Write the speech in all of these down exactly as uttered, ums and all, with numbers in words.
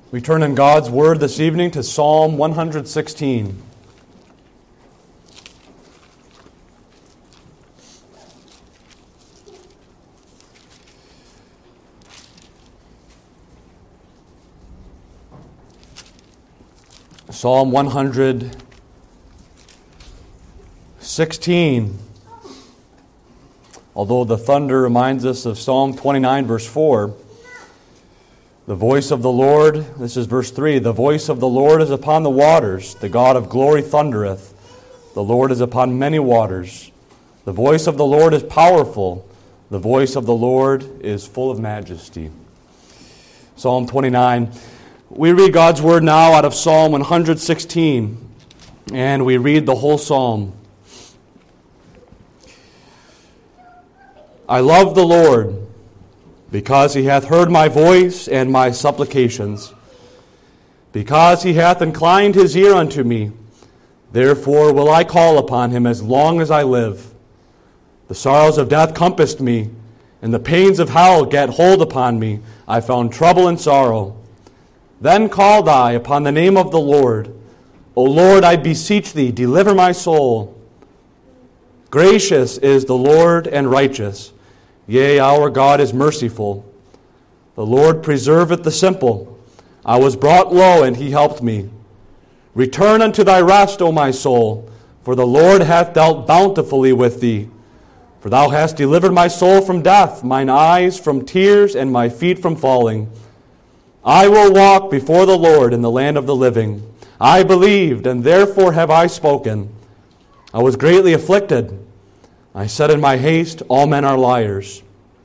We turn in God's Word this evening to Psalm one sixteen. Psalm one sixteen. Although the thunder reminds us of Psalm twenty-nine, verse four, the voice of the Lord, this is verse three, the voice of the Lord is upon the waters, the God of glory thundereth, the Lord is upon many waters. The voice of the Lord is powerful, the voice of the Lord is full of majesty. Psalm twenty-nine. We read God's Word now out of Psalm one sixteen, and we read the whole psalm. I love the Lord, because he hath heard my voice and my supplications. Because he hath inclined his ear unto me, therefore will I call upon him as long as I live. The sorrows of death compassed me, and the pains of hell get hold upon me. I found trouble and sorrow. Then called I upon the name of the Lord. O Lord, I beseech thee, deliver my soul. Gracious is the Lord and righteous. Yea, our God is merciful. The Lord preserveth the simple. I was brought low, and he helped me. Return unto thy rest, O my soul, for the Lord hath dealt bountifully with thee. For thou hast delivered my soul from death, mine eyes from tears, and my feet from falling. I will walk before the Lord in the land of the living. I believed, and therefore have I spoken. I was greatly afflicted. I said in my haste, all men are liars.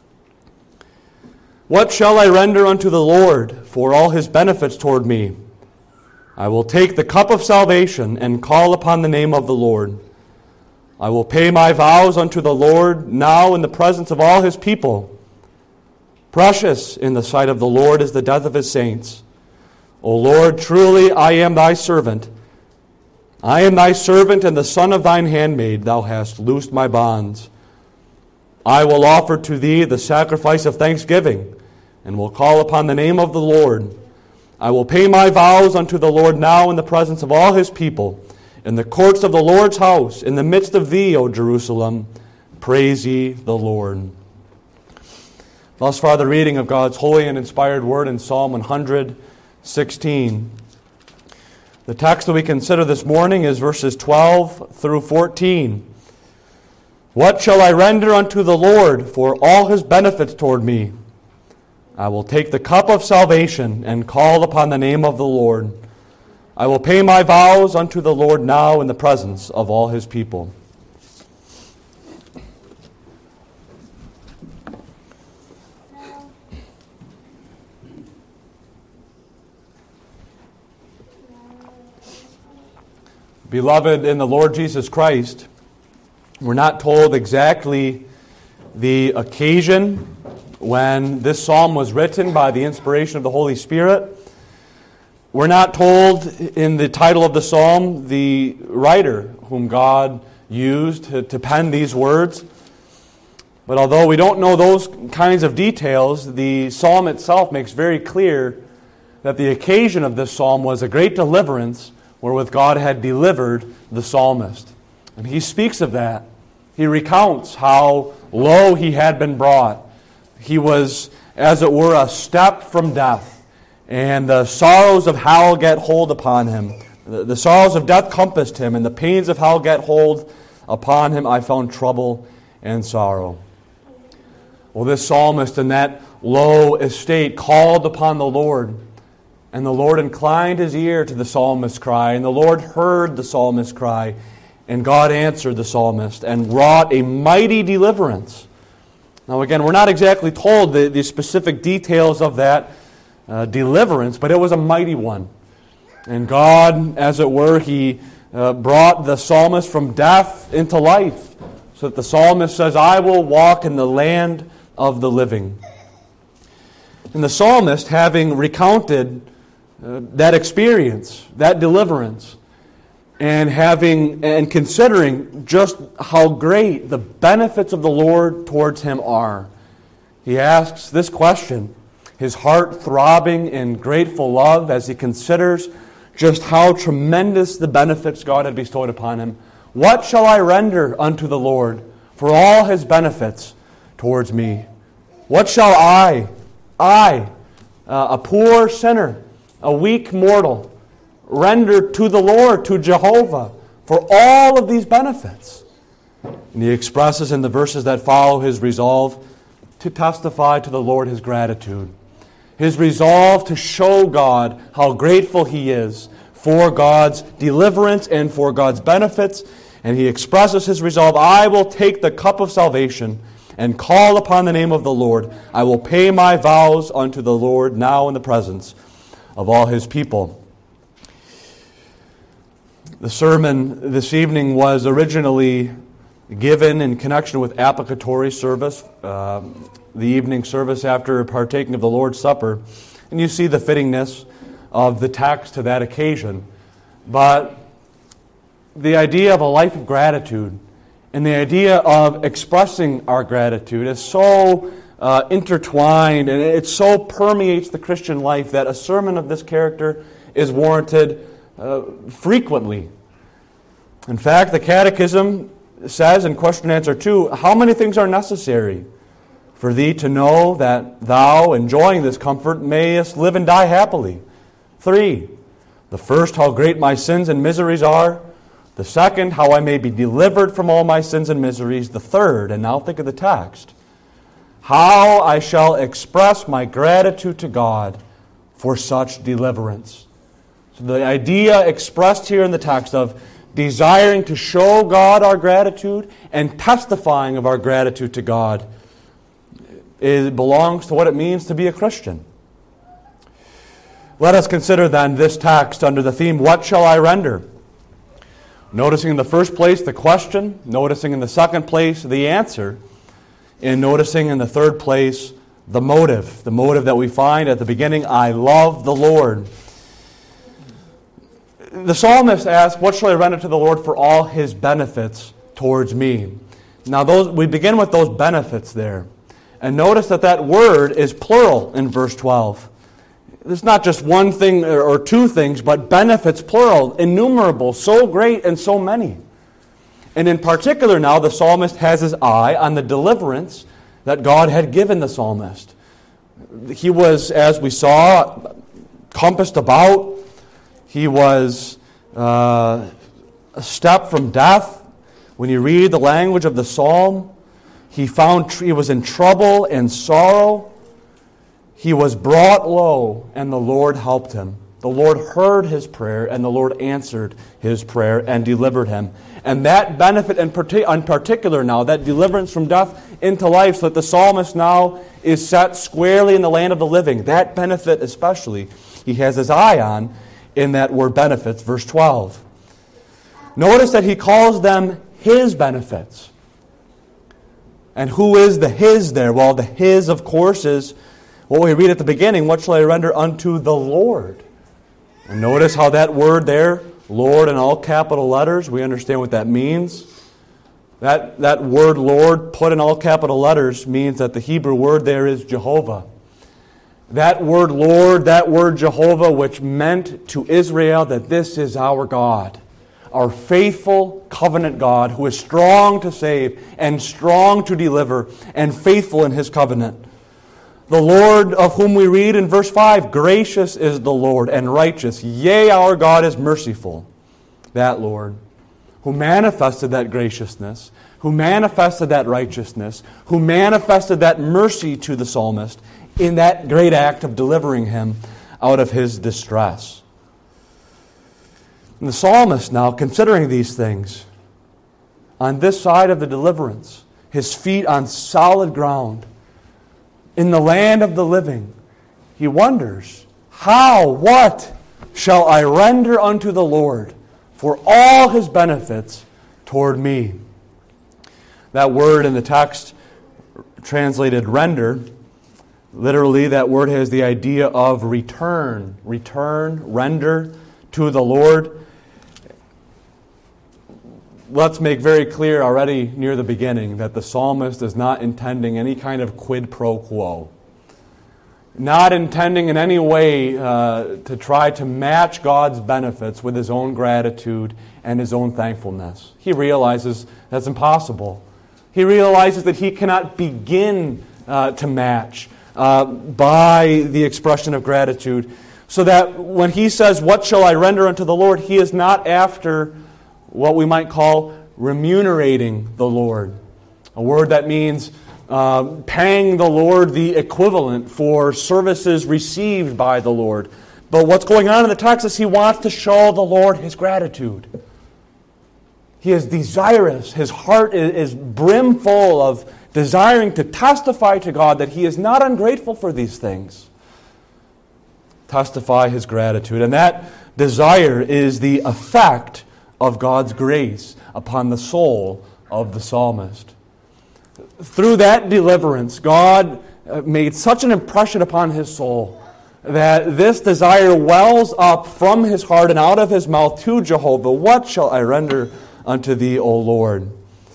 What shall I render unto the Lord for all his benefits toward me? I will take the cup of salvation and call upon the name of the Lord. I will pay my vows unto the Lord now in the presence of all his people. Precious in the sight of the Lord is the death of his saints. O Lord, truly I am thy servant. I am thy servant and the son of thine handmaid. Thou hast loosed my bonds. I will offer to thee the sacrifice of thanksgiving, and will call upon the name of the Lord. I will pay my vows unto the Lord now in the presence of all his people, in the courts of the Lord's house, in the midst of thee, O Jerusalem. Praise ye the Lord. Thus far the reading of God's holy and inspired word in Psalm one sixteen. The text that we consider this morning is verses twelve through fourteen. What shall I render unto the Lord for all his benefits toward me? I will take the cup of salvation and call upon the name of the Lord. I will pay my vows unto the Lord now in the presence of all his people. Beloved in the Lord Jesus Christ, we're not told exactly the occasion when this psalm was written by the inspiration of the Holy Spirit. We're not told in the title of the psalm the writer whom God used to, to pen these words. But although we don't know those kinds of details, the psalm itself makes very clear that the occasion of this psalm was a great deliverance wherewith God had delivered the psalmist. And he speaks of that. He recounts how low he had been brought. He was, as it were, a step from death. And the sorrows of hell get hold upon him. The, the sorrows of death compassed him, and the pains of hell get hold upon him. I found trouble and sorrow. Well, this psalmist in that low estate called upon the Lord. And the Lord inclined his ear to the psalmist's cry, and the Lord heard the psalmist's cry, and God answered the psalmist and wrought a mighty deliverance. Now again, we're not exactly told the, the specific details of that uh, deliverance, but it was a mighty one. And God, as it were, he uh, brought the psalmist from death into life, so that the psalmist says, I will walk in the land of the living. And the psalmist, having recounted Uh, that experience, that deliverance, and having and considering just how great the benefits of the Lord towards him are, he asks this question. his heart throbbing in grateful love as he considers just how tremendous the benefits God had bestowed upon him. What shall I render unto the Lord for all his benefits towards me? What shall I, I, uh, a poor sinner, a weak mortal, render to the Lord, to Jehovah, for all of these benefits? And he expresses in the verses that follow his resolve to testify to the Lord his gratitude. His resolve to show God how grateful he is for God's deliverance and for God's benefits. And he expresses his resolve, I will take the cup of salvation and call upon the name of the Lord. I will pay my vows unto the Lord now in the presence of all his people. The sermon this evening was originally given in connection with applicatory service, uh, the evening service after partaking of the Lord's Supper. And you see the fittingness of the text to that occasion. But the idea of a life of gratitude and the idea of expressing our gratitude is so uh, intertwined, and it so permeates the Christian life that a sermon of this character is warranted uh, frequently. In fact, the Catechism says in question answer two, how many things are necessary for thee to know that thou, enjoying this comfort, mayest live and die happily? Three, the first, how great my sins and miseries are. The second, how I may be delivered from all my sins and miseries. The third, and now think of the text, how I shall express my gratitude to God for such deliverance. So the idea expressed here in the text of desiring to show God our gratitude and testifying of our gratitude to God, it belongs to what it means to be a Christian. Let us consider then this text under the theme, what shall I render? Noticing in the first place the question, noticing in the second place the answer, and noticing in the third place the motive. The motive that we find at the beginning, I love the Lord. The psalmist asks, what shall I render to the Lord for all his benefits towards me? Now those we begin with those benefits there. And notice that that word is plural in verse twelve. There's not just one thing or two things, but benefits, plural, innumerable, so great and so many. And in particular now, the psalmist has his eye on the deliverance that God had given the psalmist. He was, as we saw, compassed about. He was uh, a step from death. When you read the language of the psalm, he found he was in trouble and sorrow. He was brought low, and the Lord helped him. The Lord heard his prayer, and the Lord answered his prayer and delivered him. And that benefit in particular now, that deliverance from death into life, so that the psalmist now is set squarely in the land of the living. That benefit especially, he has his eye on in that word benefits, verse twelve. Notice that he calls them his benefits. And who is the his there? Well, the his, of course, is what we read at the beginning, what shall I render unto the Lord? And notice how that word there, Lord in all capital letters, we understand what that means. That, that word Lord put in all capital letters means that the Hebrew word there is Jehovah. That word Lord, that word Jehovah, which meant to Israel that this is our God, our faithful covenant God who is strong to save and strong to deliver and faithful in his covenant. The Lord of whom we read in verse five, gracious is the Lord and righteous. Yea, our God is merciful. That Lord, who manifested that graciousness, who manifested that righteousness, who manifested that mercy to the psalmist in that great act of delivering him out of his distress. And the psalmist now, considering these things, on this side of the deliverance, his feet on solid ground, in the land of the living, he wonders, how, what shall I render unto the Lord for all his benefits toward me? That word in the text translated render, literally that word has the idea of return, return, render to the Lord. Let's make very clear already near the beginning that the psalmist is not intending any kind of quid pro quo. not intending in any way uh, to try to match God's benefits with his own gratitude and his own thankfulness. He realizes that's impossible. He realizes that he cannot begin uh, to match uh, by the expression of gratitude. So that when he says, "What shall I render unto the Lord?" he is not after what we might call remunerating the Lord. A word that means uh, paying the Lord the equivalent for services received by the Lord. But what's going on in the text is he wants to show the Lord his gratitude. He is desirous. His heart is, is brimful of desiring to testify to God that he is not ungrateful for these things. Testify his gratitude. And that desire is the effect of God's grace upon the soul of the psalmist. Through that deliverance, God made such an impression upon his soul that this desire wells up from his heart and out of his mouth to Jehovah. What shall I render unto thee, O Lord?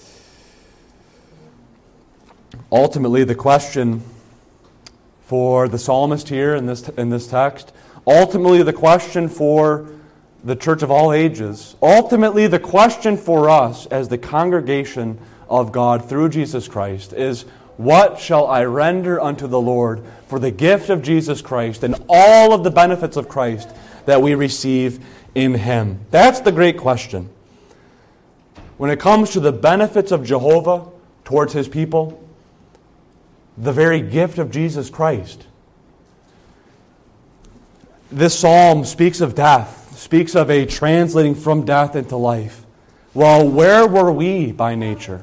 Ultimately, the question for the psalmist here in this in this text, ultimately the question for the church of all ages, ultimately the question for us as the congregation of God through Jesus Christ is, what shall I render unto the Lord for the gift of Jesus Christ and all of the benefits of Christ that we receive in him? That's the great question. When it comes to the benefits of Jehovah towards his people, the very gift of Jesus Christ. This psalm speaks of death, speaks of a translating from death into life. Well, where were we by nature?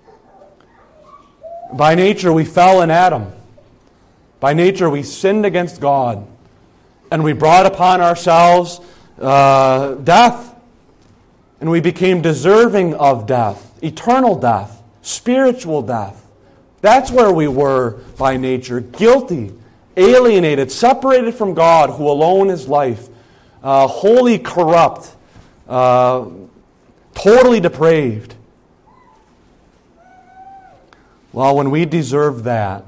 By nature, we fell in Adam. By nature, we sinned against God. And we brought upon ourselves uh, death. And we became deserving of death, eternal death, spiritual death. That's where we were by nature, guilty, alienated, separated from God, who alone is life, uh, wholly corrupt, uh, totally depraved. Well, when we deserved that,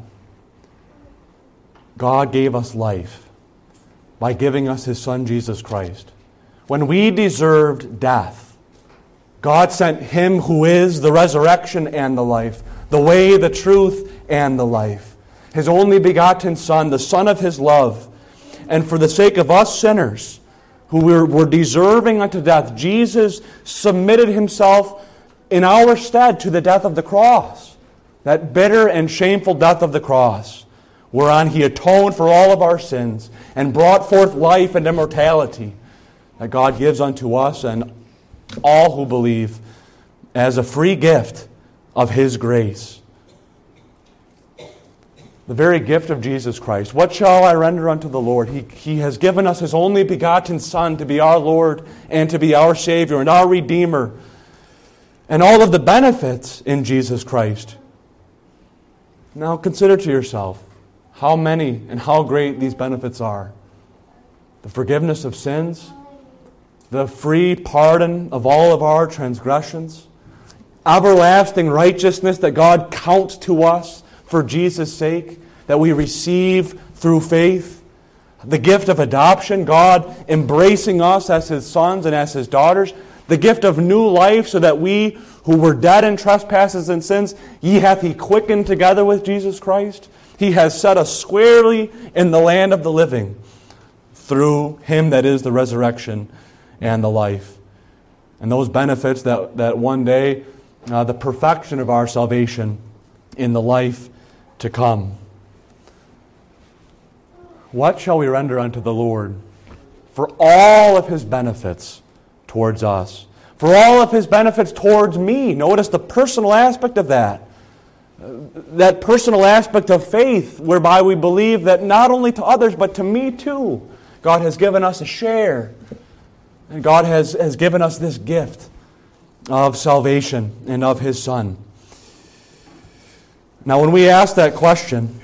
God gave us life by giving us his Son, Jesus Christ. When we deserved death, God sent him who is the resurrection and the life, the way, the truth, and the life. His only begotten Son, the Son of his love. And for the sake of us sinners, who were, were deserving unto death, Jesus submitted himself in our stead to the death of the cross. That bitter and shameful death of the cross, whereon he atoned for all of our sins and brought forth life and immortality that God gives unto us and all who believe as a free gift of his grace. The very gift of Jesus Christ. What shall I render unto the Lord? He, he has given us his only begotten Son to be our Lord and to be our Savior and our Redeemer. And all of the benefits in Jesus Christ. Now consider to yourself how many and how great these benefits are. The forgiveness of sins, the free pardon of all of our transgressions, everlasting righteousness that God counts to us for Jesus' sake, that we receive through faith, the gift of adoption, God embracing us as his sons and as his daughters, the gift of new life so that we who were dead in trespasses and sins, ye hath he quickened together with Jesus Christ. He has set us squarely in the land of the living through him that is the resurrection and the life. And those benefits that, that one day, uh, the perfection of our salvation in the life to come. What shall we render unto the Lord for all of his benefits towards us? For all of his benefits towards me. Notice the personal aspect of that. That personal aspect of faith whereby we believe that not only to others but to me too, God has given us a share. And God has, has given us this gift of salvation and of his Son. Now when we ask that question,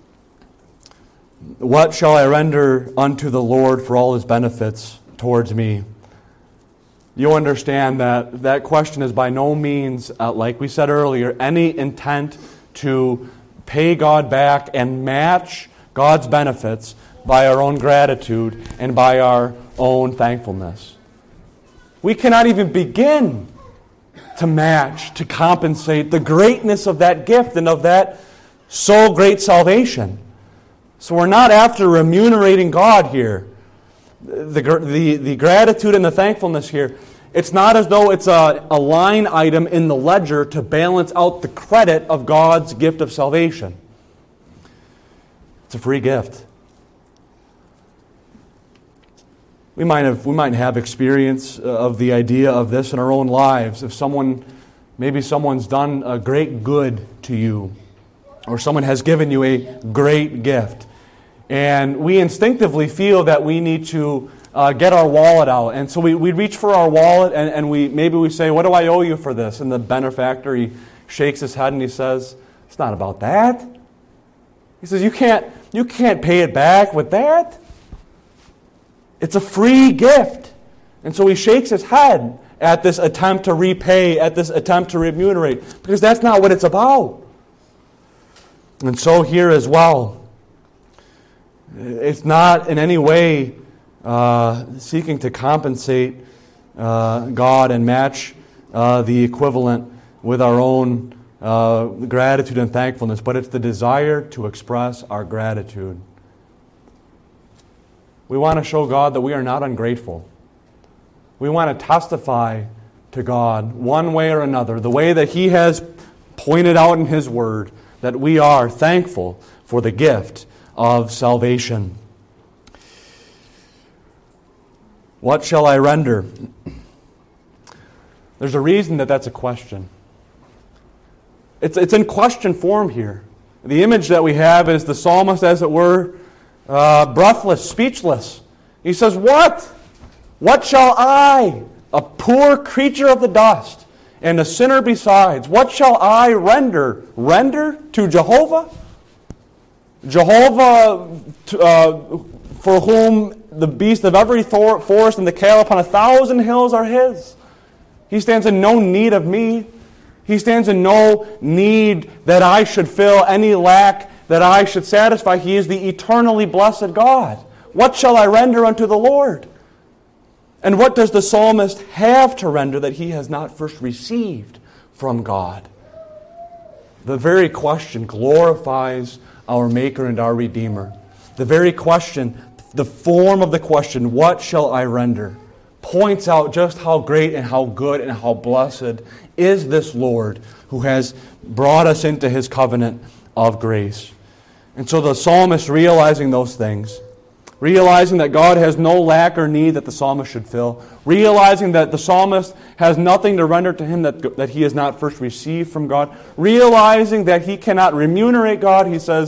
what shall I render unto the Lord for all his benefits towards me? You understand that that question is by no means, uh, like we said earlier, any intent to pay God back and match God's benefits by our own gratitude and by our own thankfulness. We cannot even begin to match, to compensate the greatness of that gift and of that so great salvation. So we're not after remunerating God here. The, the, the gratitude and the thankfulness here, it's not as though it's a, a line item in the ledger to balance out the credit of God's gift of salvation. It's a free gift. We might have we might have experience of the idea of this in our own lives. If someone, maybe someone's done a great good to you, or someone has given you a great gift, and we instinctively feel that we need to uh, get our wallet out, and so we, we reach for our wallet, and, and we maybe we say, "What do I owe you for this?" And the benefactor, he shakes his head and he says, "It's not about that." He says, "You can't you can't pay it back with that. It's a free gift." And so he shakes his head at this attempt to repay, at this attempt to remunerate, because that's not what it's about. And so here as well, it's not in any way uh, seeking to compensate uh, God and match uh, the equivalent with our own uh, gratitude and thankfulness, but it's the desire to express our gratitude. We want to show God that we are not ungrateful. We want to testify to God one way or another, the way that He has pointed out in His Word, that we are thankful for the gift of salvation. What shall I render? There's a reason that that's a question. It's, it's in question form here. The image that we have is the psalmist, as it were, Uh, breathless, speechless. He says, What? What shall I, a poor creature of the dust, and a sinner besides, what shall I render? Render to Jehovah? Jehovah, uh, for whom the beast of every thor- forest and the cattle upon a thousand hills are His. He stands in no need of me. He stands in no need that I should fill any lack, that I should satisfy. He is the eternally blessed God. What shall I render unto the Lord? And what does the psalmist have to render that he has not first received from God? The very question glorifies our Maker and our Redeemer. The very question, the form of the question, what shall I render, points out just how great and how good and how blessed is this Lord who has brought us into His covenant of grace. And so the psalmist, realizing those things, realizing that God has no lack or need that the psalmist should fill, realizing that the psalmist has nothing to render to him that, that he has not first received from God, realizing that he cannot remunerate God, he says,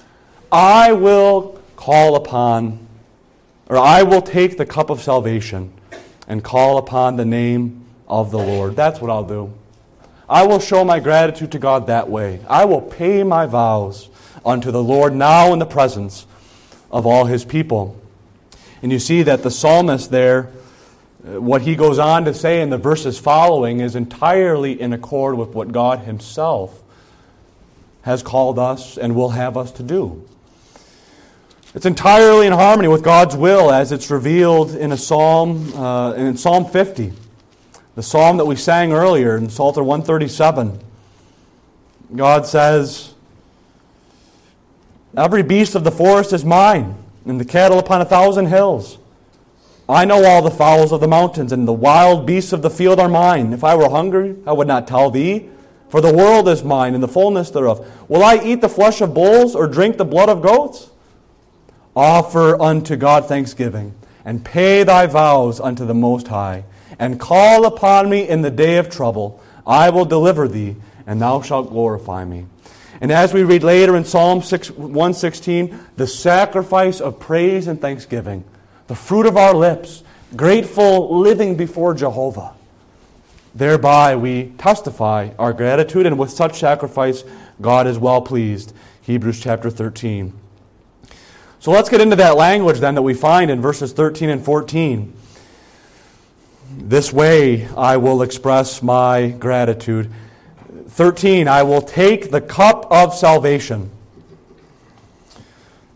I will call upon, or I will take the cup of salvation and call upon the name of the Lord. That's what I'll do. I will show my gratitude to God that way. I will pay my vows unto the Lord now in the presence of all His people. And you see that the psalmist there, what he goes on to say in the verses following is entirely in accord with what God Himself has called us and will have us to do. It's entirely in harmony with God's will as it's revealed in a psalm, uh, in Psalm fifty. The psalm that we sang earlier in Psalter one thirty-seven. God says, every beast of the forest is mine, and the cattle upon a thousand hills. I know all the fowls of the mountains, and the wild beasts of the field are mine. If I were hungry, I would not tell thee, for the world is mine, and the fullness thereof. Will I eat the flesh of bulls, or drink the blood of goats? Offer unto God thanksgiving, and pay thy vows unto the Most High, and call upon me in the day of trouble. I will deliver thee, and thou shalt glorify me. And as we read later in Psalm one sixteen, the sacrifice of praise and thanksgiving, the fruit of our lips, grateful living before Jehovah. Thereby we testify our gratitude, and with such sacrifice God is well pleased. Hebrews chapter thirteen. So let's get into that language then that we find in verses thirteen and fourteen. This way I will express my gratitude. thirteen, I will take the cup of salvation.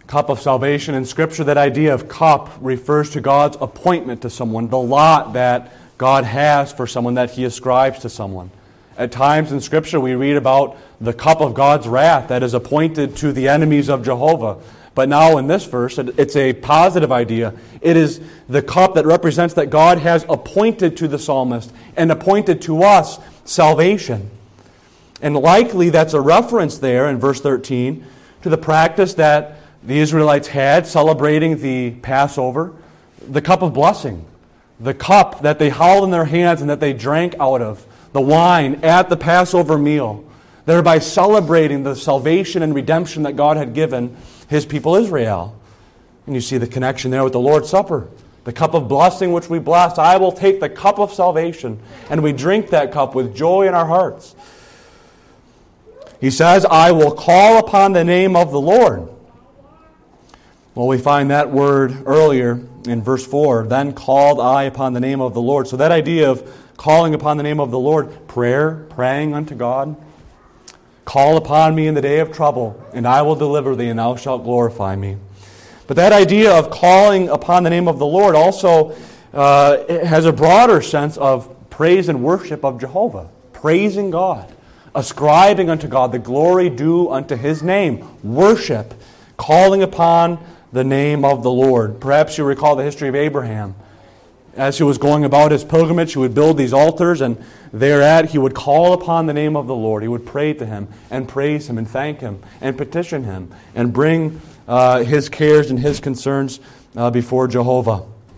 Cup of salvation in Scripture, that idea of cup refers to God's appointment to someone, the lot that God has for someone, that He ascribes to someone. At times in Scripture we read about the cup of God's wrath that is appointed to the enemies of Jehovah. But now in this verse, it's a positive idea. It is the cup that represents that God has appointed to the psalmist and appointed to us salvation. And likely that's a reference there in verse thirteen to the practice that the Israelites had celebrating the Passover, the cup of blessing, the cup that they held in their hands and that they drank out of, the wine at the Passover meal, thereby celebrating the salvation and redemption that God had given His people Israel. And you see the connection there with the Lord's Supper, the cup of blessing which we bless. I will take the cup of salvation, and we drink that cup with joy in our hearts. He says, I will call upon the name of the Lord. Well, we find that word earlier in verse four, then called I upon the name of the Lord. So that idea of calling upon the name of the Lord, prayer, praying unto God. Call upon me in the day of trouble, and I will deliver thee, and thou shalt glorify me. But that idea of calling upon the name of the Lord also uh, has a broader sense of praise and worship of Jehovah, praising God, ascribing unto God the glory due unto His name, worship, calling upon the name of the Lord. Perhaps you recall the history of Abraham. As he was going about his pilgrimage, he would build these altars, and thereat he would call upon the name of the Lord. He would pray to Him and praise Him and thank Him and petition Him and bring uh, his cares and his concerns uh, before Jehovah.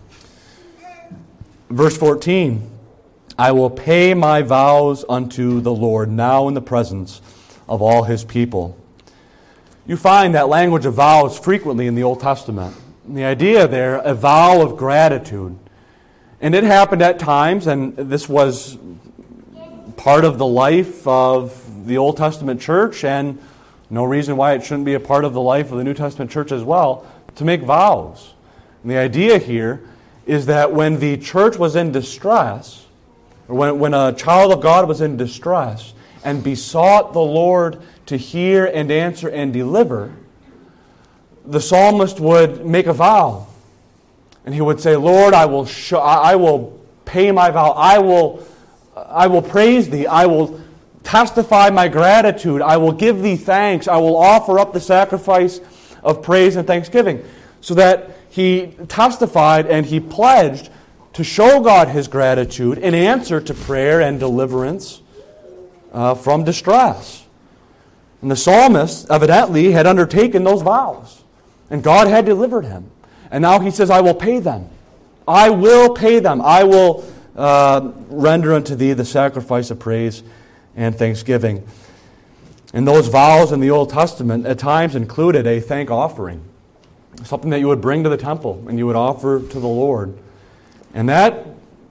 Verse fourteen, I will pay my vows unto the Lord now in the presence of all His people. You find that language of vows frequently in the Old Testament. And the idea there, a vow of gratitude. And it happened at times, and this was part of the life of the Old Testament church, and no reason why it shouldn't be a part of the life of the New Testament church as well, to make vows. And the idea here is that when the church was in distress, or when, when a child of God was in distress, and besought the Lord to hear and answer and deliver, the psalmist would make a vow. And he would say, Lord, I will show, I will pay my vow. I will, I will praise Thee. I will testify my gratitude. I will give Thee thanks. I will offer up the sacrifice of praise and thanksgiving. So that he testified and he pledged to show God his gratitude in answer to prayer and deliverance uh, from distress. And the psalmist evidently had undertaken those vows. And God had delivered him. And now he says, I will pay them. I will pay them. I will uh, render unto Thee the sacrifice of praise and thanksgiving. And those vows in the Old Testament at times included a thank offering. Something that you would bring to the temple and you would offer to the Lord. And that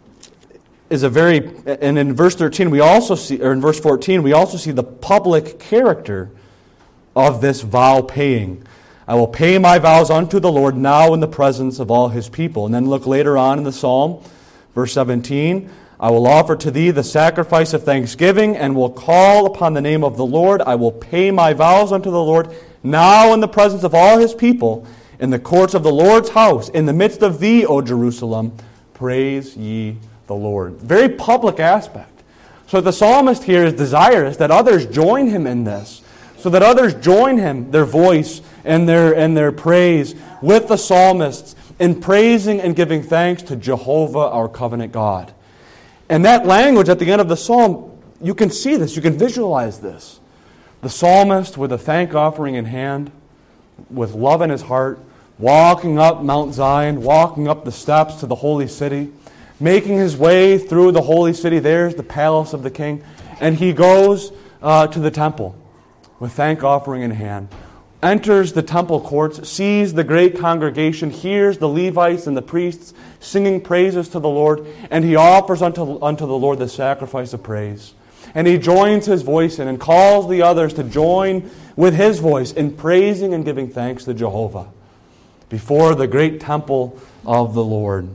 is a very, and in verse thirteen we also see, or in verse fourteen, we also see the public character of this vow paying. I will pay my vows unto the Lord now in the presence of all His people. And then look later on in the psalm, verse seventeen, I will offer to Thee the sacrifice of thanksgiving and will call upon the name of the Lord. I will pay my vows unto the Lord now in the presence of all His people, in the courts of the Lord's house, in the midst of Thee, O Jerusalem, praise ye the Lord. Very public aspect. So the psalmist here is desirous that others join him in this, so that others join him, their voice and their, and their praise with the psalmists in praising and giving thanks to Jehovah, our covenant God. And that language at the end of the psalm, you can see this, you can visualize this. The psalmist with a thank offering in hand, with love in his heart, walking up Mount Zion, walking up the steps to the holy city, making his way through the holy city. There's the palace of the king. And he goes uh, to the temple with thank offering in hand, enters the temple courts, sees the great congregation, hears the Levites and the priests singing praises to the Lord, and he offers unto, unto the Lord the sacrifice of praise. And he joins his voice in and calls the others to join with his voice in praising and giving thanks to Jehovah before the great temple of the Lord.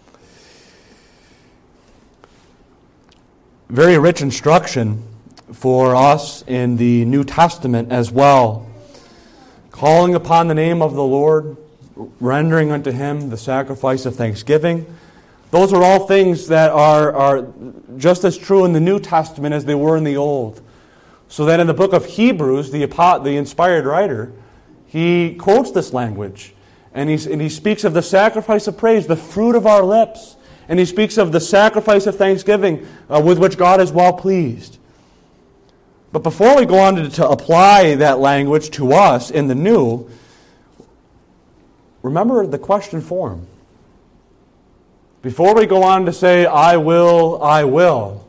Very rich instruction for us in the New Testament as well. calling upon the name of the Lord, rendering unto Him the sacrifice of thanksgiving. Those are all things that are, are just as true in the New Testament as they were in the Old. So that in the book of Hebrews, the, the inspired writer, he quotes this language. And, he's, and he speaks of the sacrifice of praise, the fruit of our lips. And he speaks of the sacrifice of thanksgiving uh, with which God is well pleased. But before we go on to, to apply that language to us in the new, remember the question form. Before we go on to say, I will, I will,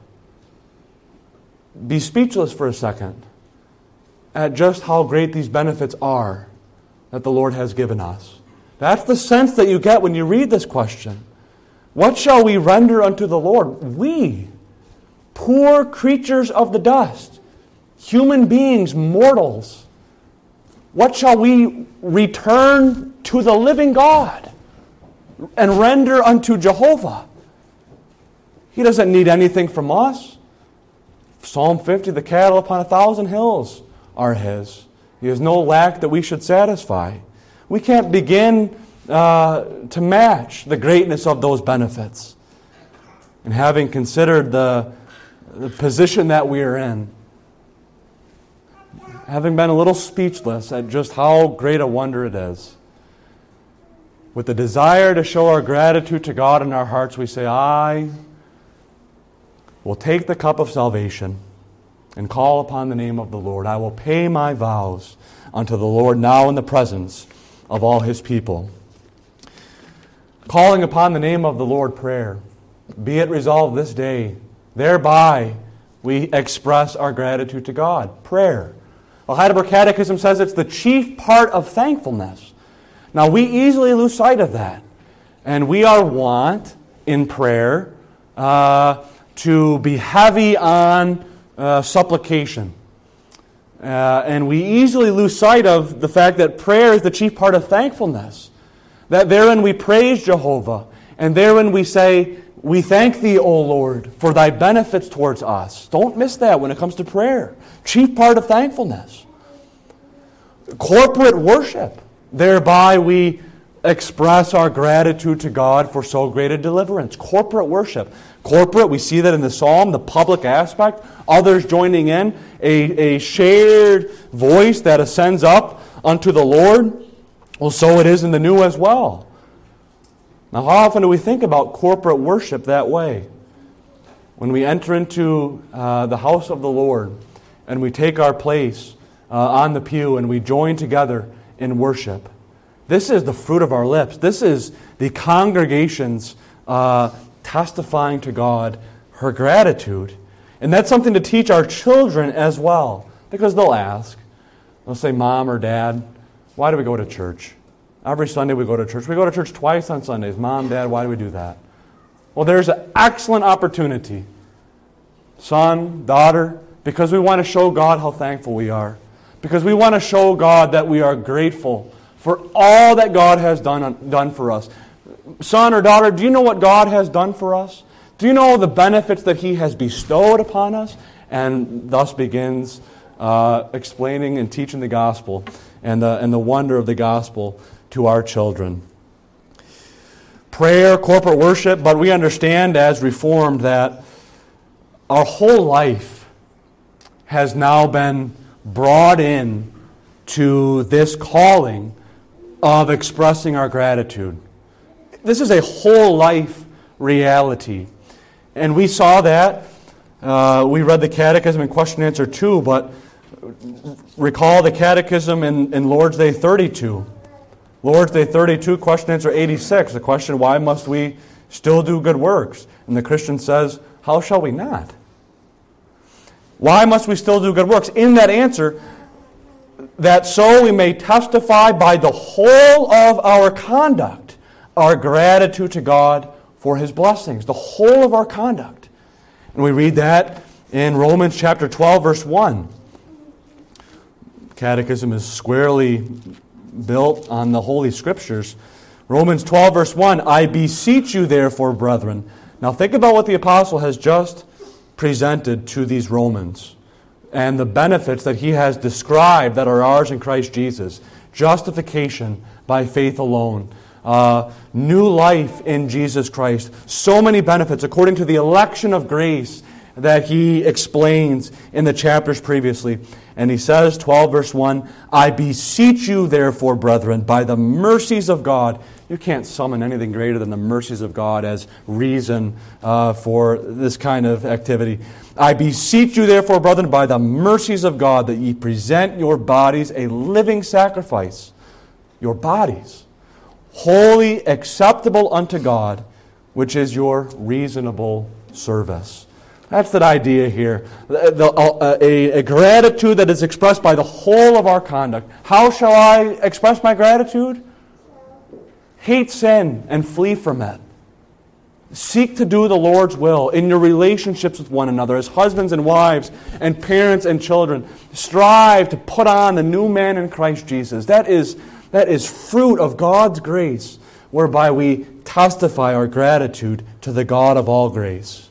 be speechless for a second at just how great these benefits are that the Lord has given us. That's the sense that you get when you read this question. What shall we render unto the Lord? We, poor creatures of the dust, human beings, mortals, what shall we return to the living God and render unto Jehovah? He doesn't need anything from us. Psalm fifty, the cattle upon a thousand hills are His. He has no lack that we should satisfy. We can't begin uh, to match the greatness of those benefits. And having considered the, the position that we are in, having been a little speechless at just how great a wonder it is, with the desire to show our gratitude to God in our hearts, we say, I will take the cup of salvation and call upon the name of the Lord. I will pay my vows unto the Lord now in the presence of all His people. Calling upon the name of the Lord prayer, be it resolved this day, thereby we express our gratitude to God. Prayer. The Heidelberg Catechism says it's the chief part of thankfulness. Now we easily lose sight of that. And we are wont in prayer uh, to be heavy on uh, supplication. Uh, and we easily lose sight of the fact that prayer is the chief part of thankfulness. That therein we praise Jehovah. And therein we say, we thank Thee, O Lord, for Thy benefits towards us. Don't miss that when it comes to prayer. Chief part of thankfulness. Corporate worship. Thereby we express our gratitude to God for so great a deliverance. Corporate worship. Corporate, we see that in the psalm, the public aspect. Others joining in. A, a shared voice that ascends up unto the Lord. Well, so it is in the new as well. Now, how often do we think about corporate worship that way? When we enter into uh, the house of the Lord and we take our place uh, on the pew and we join together in worship. This is the fruit of our lips. This is the congregation's uh, testifying to God her gratitude. And that's something to teach our children as well. Because they'll ask. They'll say, Mom or Dad, why do we go to church? Every Sunday we go to church. We go to church twice on Sundays. Mom, Dad, why do we do that? Well, there's an excellent opportunity. Son, daughter, because we want to show God how thankful we are. Because we want to show God that we are grateful for all that God has done, done for us. Son or daughter, do you know what God has done for us? Do you know the benefits that He has bestowed upon us? And thus begins uh, explaining and teaching the gospel and the, and the wonder of the gospel to our children. Prayer, corporate worship, but we understand as Reformed that our whole life has now been brought in to this calling of expressing our gratitude. This is a whole life reality. And we saw that. Uh, we read the Catechism in question answer two, but recall the Catechism in, in Lord's Day thirty-two. Lord's Day thirty-two, question answer eighty-six. The question, why must we still do good works? And the Christian says, how shall we not? Why must we still do good works? In that answer, that so we may testify by the whole of our conduct our gratitude to God for His blessings. The whole of our conduct. And we read that in Romans chapter twelve, verse one. Catechism is squarely built on the Holy Scriptures. Romans twelve, verse one, I beseech you therefore, brethren. Now think about what the apostle has just presented to these Romans and the benefits that he has described that are ours in Christ Jesus. justification by faith alone, uh, new life in Jesus Christ. So many benefits according to the election of grace that he explains in the chapters previously. And he says, twelve verse one, I beseech you therefore, brethren, by the mercies of God. You can't summon anything greater than the mercies of God as reason uh, for this kind of activity. I beseech you therefore, brethren, by the mercies of God, that ye present your bodies a living sacrifice, your bodies, holy, acceptable unto God, which is your reasonable service. That's the idea here. The, the, uh, a, a gratitude that is expressed by the whole of our conduct. How shall I express my gratitude? Hate sin and flee from it. Seek to do the Lord's will in your relationships with one another as husbands and wives and parents and children. Strive to put on the new man in Christ Jesus. That is, that is fruit of God's grace, whereby we testify our gratitude to the God of all grace.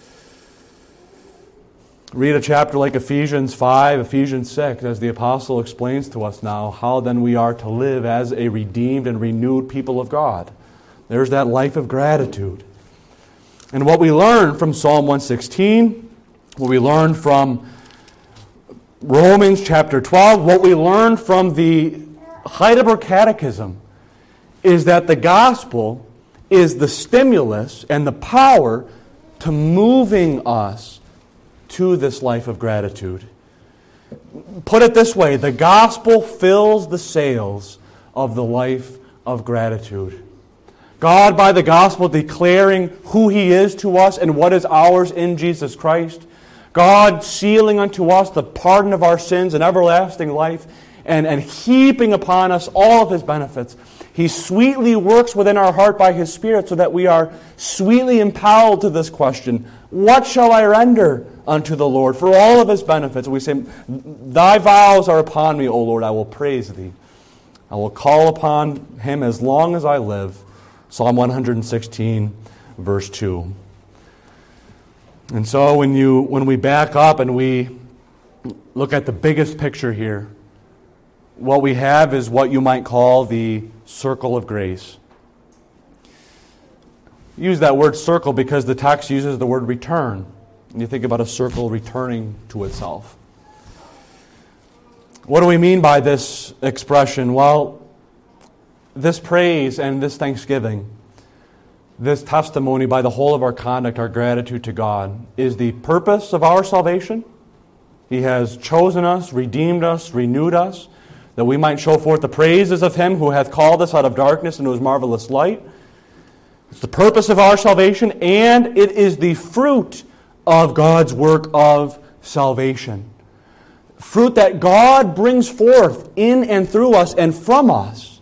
Read a chapter like Ephesians five, Ephesians six, as the apostle explains to us now how then we are to live as a redeemed and renewed people of God. There's that life of gratitude. And what we learn from Psalm one sixteen, what we learn from Romans chapter twelve, what we learn from the Heidelberg Catechism is that the gospel is the stimulus and the power to moving us to this life of gratitude. Put it this way, the gospel fills the sails of the life of gratitude. God, by the gospel, declaring who He is to us and what is ours in Jesus Christ. God sealing unto us the pardon of our sins and everlasting life, and, and heaping upon us all of His benefits. He sweetly works within our heart by His Spirit so that we are sweetly impelled to this question, what shall I render unto the Lord for all of His benefits? We say, Thy vows are upon me, O Lord, I will praise Thee. I will call upon Him as long as I live. Psalm one sixteen, verse two. And so when you when we back up and we look at the biggest picture here, what we have is what you might call the circle of grace. Use that word circle because the text uses the word return. And you think about a circle returning to itself. What do we mean by this expression? Well, this praise and this thanksgiving, this testimony by the whole of our conduct, our gratitude to God, is the purpose of our salvation. He has chosen us, redeemed us, renewed us, that we might show forth the praises of Him who hath called us out of darkness into His marvelous light. It's the purpose of our salvation, and it is the fruit of God's work of salvation. Fruit that God brings forth in and through us and from us,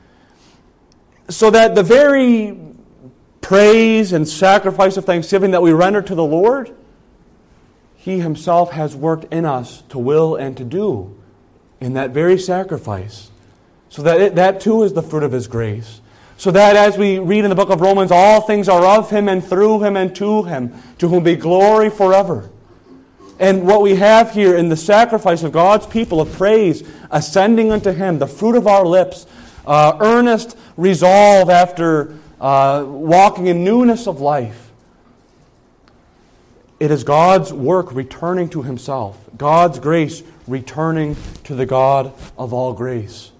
so that the very praise and sacrifice of thanksgiving that we render to the Lord, He Himself has worked in us to will and to do in that very sacrifice. So that it, that too is the fruit of His grace. So that as we read in the book of Romans, all things are of Him and through Him and to Him, to whom be glory forever. And what we have here in the sacrifice of God's people of praise, ascending unto Him, the fruit of our lips, uh, earnest resolve after uh, walking in newness of life. It is God's work returning to Himself, God's grace returning to the God of all grace.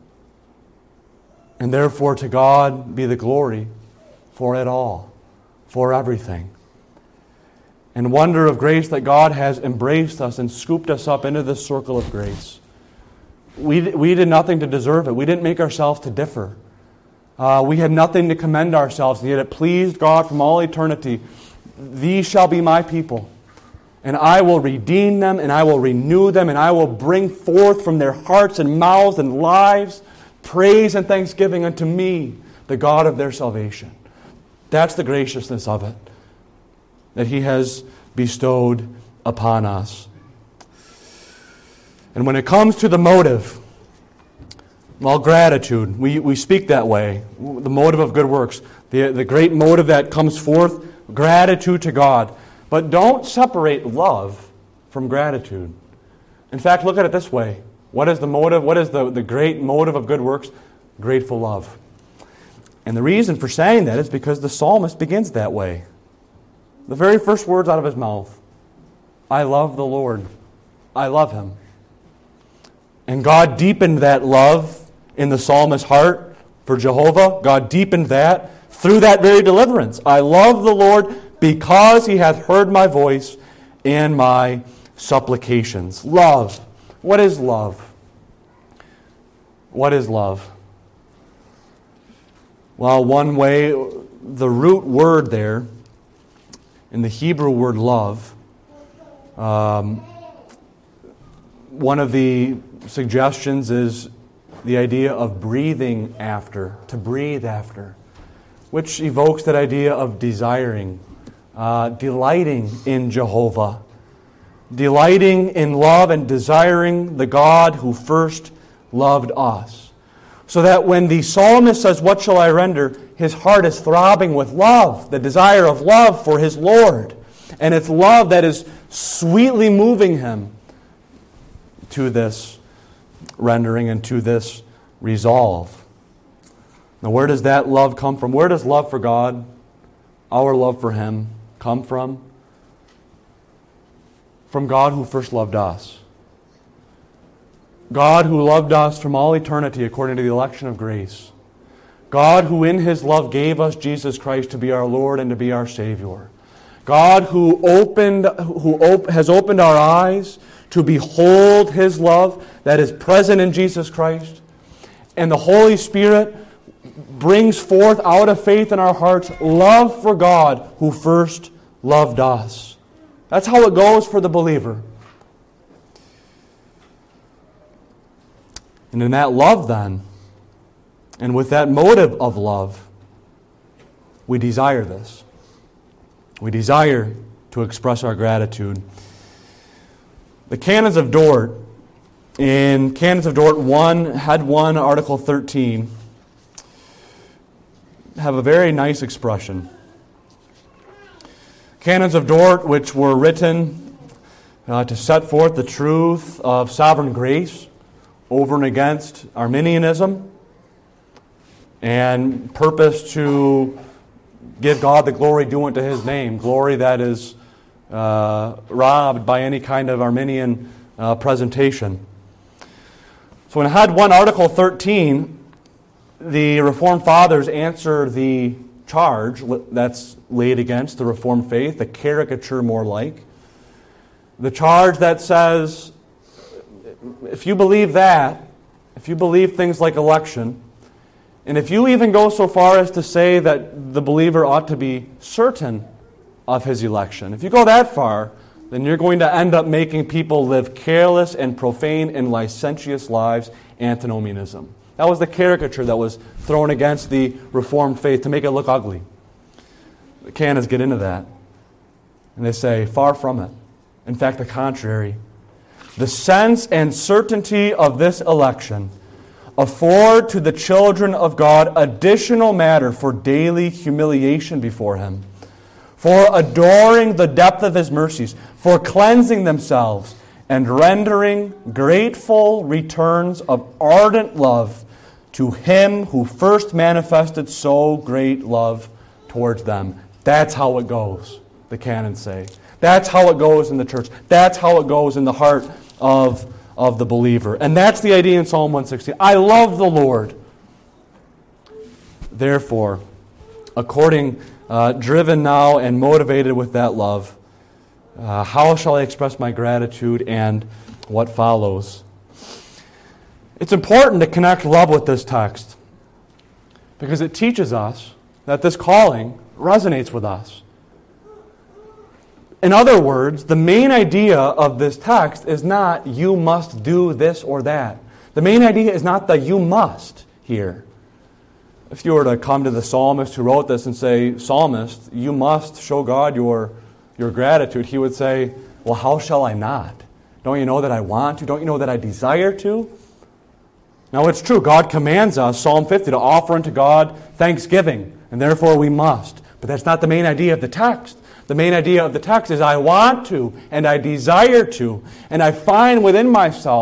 And therefore to God be the glory for it all, for everything. And wonder of grace that God has embraced us and scooped us up into this circle of grace. We, we did nothing to deserve it. We didn't make ourselves to differ. Uh, we had nothing to commend ourselves, and yet it pleased God from all eternity. These shall be my people, and I will redeem them, and I will renew them, and I will bring forth from their hearts and mouths and lives praise and thanksgiving unto me, the God of their salvation. That's the graciousness of it that He has bestowed upon us. And when it comes to the motive, well, gratitude, we, we speak that way, the motive of good works, the, the great motive that comes forth, gratitude to God. But don't separate love from gratitude. In fact, look at it this way. What is the motive? What is the, the great motive of good works? Grateful love. And the reason for saying that is because the psalmist begins that way. The very first words out of his mouth, I love the Lord. I love Him. And God deepened that love in the psalmist's heart for Jehovah. God deepened that through that very deliverance. I love the Lord because He hath heard my voice and my supplications. Love. What is love? What is love? Well, one way, the root word there, in the Hebrew word love, um, one of the suggestions is the idea of breathing after, to breathe after, which evokes that idea of desiring, uh, delighting in Jehovah, delighting in love and desiring the God who first loved us. So that when the psalmist says, what shall I render? His heart is throbbing with love, the desire of love for his Lord. And it's love that is sweetly moving him to this rendering and to this resolve. Now, where does that love come from? Where does love for God, our love for Him, come from? From God who first loved us. God who loved us from all eternity according to the election of grace. God who in His love gave us Jesus Christ to be our Lord and to be our Savior. God who opened, who op- has opened our eyes to behold His love that is present in Jesus Christ. And the Holy Spirit brings forth out of faith in our hearts love for God who first loved us. That's how it goes for the believer. And in that love then, and with that motive of love, we desire this. We desire to express our gratitude. The Canons of Dort, in Canons of Dort one, Head one, Article thirteen, have a very nice expression. Canons of Dort, which were written uh, to set forth the truth of sovereign grace over and against Arminianism, and purpose to give God the glory due unto His name, glory that is uh, robbed by any kind of Arminian uh, presentation. So in Head one, Article thirteen, the Reformed Fathers answer the charge that's laid against the Reformed faith, the caricature more like. The charge that says, if you believe that, if you believe things like election, and if you even go so far as to say that the believer ought to be certain of his election, if you go that far, then you're going to end up making people live careless and profane and licentious lives, antinomianism. That was the caricature that was thrown against the Reformed faith to make it look ugly. The canons get into that. And they say, far from it. In fact, the contrary. The sense and certainty of this election afford to the children of God additional matter for daily humiliation before Him, for adoring the depth of His mercies, for cleansing themselves, and rendering grateful returns of ardent love to Him who first manifested so great love towards them. That's how it goes, the canons say. That's how it goes in the church. That's how it goes in the heart of, of the believer. And that's the idea in Psalm one sixty. I love the Lord. Therefore, according, uh, driven now and motivated with that love, uh, how shall I express my gratitude and what follows? It's important to connect love with this text because it teaches us that this calling resonates with us. In other words, the main idea of this text is not you must do this or that. The main idea is not the you must here. If you were to come to the psalmist who wrote this and say, Psalmist, you must show God your, your gratitude, he would say, well, how shall I not? Don't you know that I want to? Don't you know that I desire to? Now it's true, God commands us, Psalm fifty, to offer unto God thanksgiving, and therefore we must. But that's not the main idea of the text. The main idea of the text is I want to, and I desire to, and I find within myself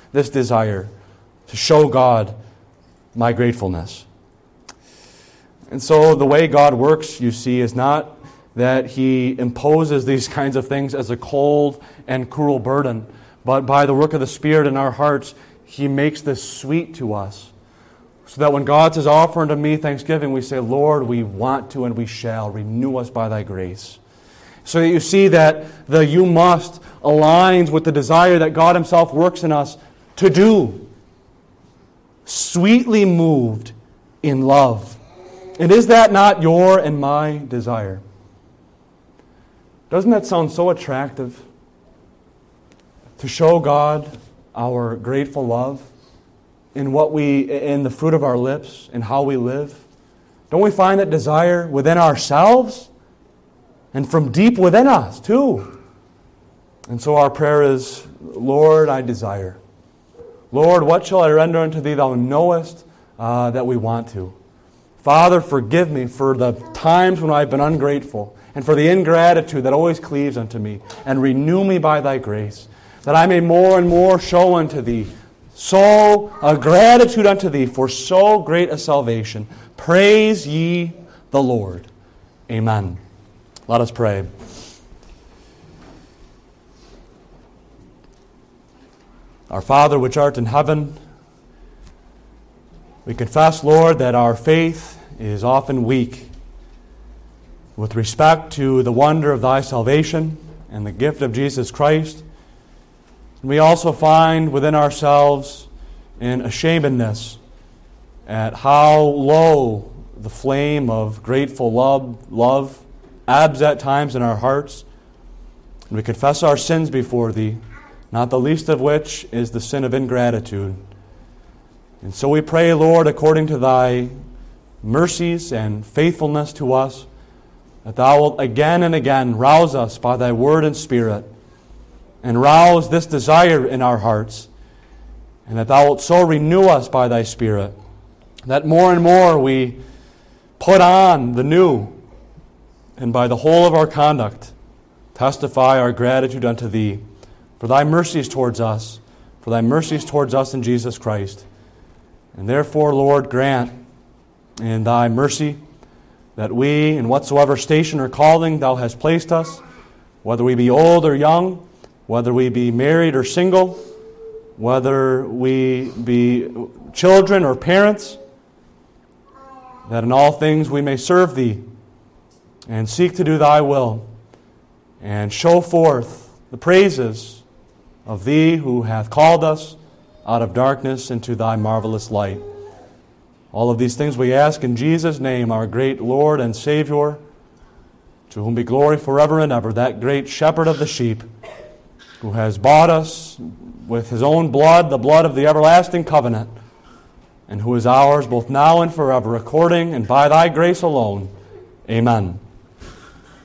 this desire to show God my gratefulness. And so the way God works, you see, is not that He imposes these kinds of things as a cold and cruel burden, but by the work of the Spirit in our hearts, He makes this sweet to us. So that when God says, offer unto me thanksgiving, we say, Lord, we want to and we shall. Renew us by thy grace. So that you see that the you must aligns with the desire that God Himself works in us to do. Sweetly moved in love. And is that not your and my desire? Doesn't that sound so attractive? To show God our grateful love in what we, in the fruit of our lips, and how we live. Don't we find that desire within ourselves and from deep within us too? And so our prayer is, Lord, I desire. Lord, what shall I render unto Thee? Thou knowest uh, that we want to. Father, forgive me for the times when I've been ungrateful and for the ingratitude that always cleaves unto me, and renew me by Thy grace, that I may more and more show unto Thee so a gratitude unto Thee for so great a salvation. Praise ye the Lord. Amen. Let us pray. Our Father which art in heaven, we confess, Lord, that our faith is often weak with respect to the wonder of Thy salvation and the gift of Jesus Christ. We also find within ourselves an ashamedness at how low the flame of grateful love, love ebbs at times in our hearts. And we confess our sins before Thee, not the least of which is the sin of ingratitude. And so we pray, Lord, according to Thy mercies and faithfulness to us, that Thou wilt again and again rouse us by Thy word and Spirit, and rouse this desire in our hearts, and that Thou wilt so renew us by Thy Spirit, that more and more we put on the new, and by the whole of our conduct testify our gratitude unto Thee for Thy mercies towards us, for Thy mercies towards us in Jesus Christ. And therefore, Lord, grant in Thy mercy that we, in whatsoever station or calling Thou hast placed us, whether we be old or young, whether we be married or single, whether we be children or parents, that in all things we may serve Thee and seek to do Thy will and show forth the praises of Thee who hath called us out of darkness into Thy marvelous light. All of these things we ask in Jesus' name, our great Lord and Savior, to whom be glory forever and ever, that great shepherd of the sheep, who has bought us with His own blood, the blood of the everlasting covenant, and who is ours both now and forever, according and by Thy grace alone. Amen.